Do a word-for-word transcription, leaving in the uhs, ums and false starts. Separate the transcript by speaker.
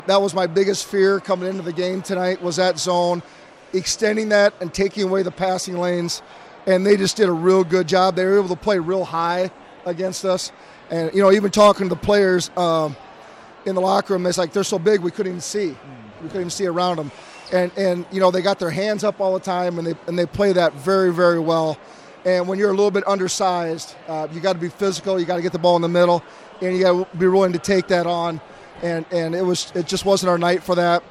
Speaker 1: That was my biggest fear coming into the game tonight, was that zone, extending that and taking away the passing lanes. And they just did a real good job. They were able to play real high against us. And, you know, even talking to the players um, in the locker room, it's like they're so big we couldn't even see. We couldn't even see around them. And, and you know, they got their hands up all the time, and they and they play that very, very well. And when you're a little bit undersized, uh, you got to be physical. You got to get the ball in the middle, and you got to be willing to take that on. And and it was it just wasn't our night for that.